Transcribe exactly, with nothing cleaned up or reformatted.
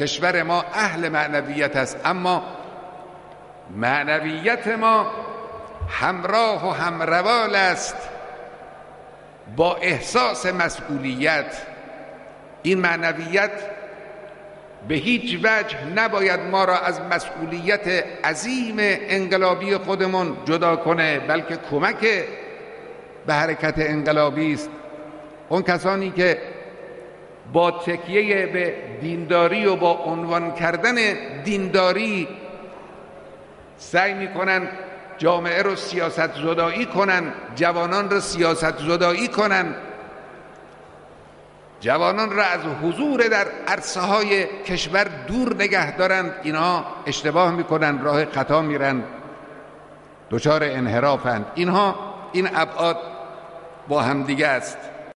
کشور ما اهل معنویت است، اما معنویت ما همراه و همروال است با احساس مسئولیت. این معنویت به هیچ وجه نباید ما را از مسئولیت عظیم انقلابی خودمون جدا کنه، بلکه کمک به حرکت انقلابی است. اون کسانی که با تکیه به دینداری و با عنوان کردن دینداری سعی میکنن جامعه رو سیاست زدایی کنن، جوانان رو سیاست زدایی کنن، جوانان را از حضور در عرصه های کشور دور نگه دارند، اینها اشتباه میکنن، راه خطا میرن، دچار انحرافند. اینها این ابعاد با هم دیگه است.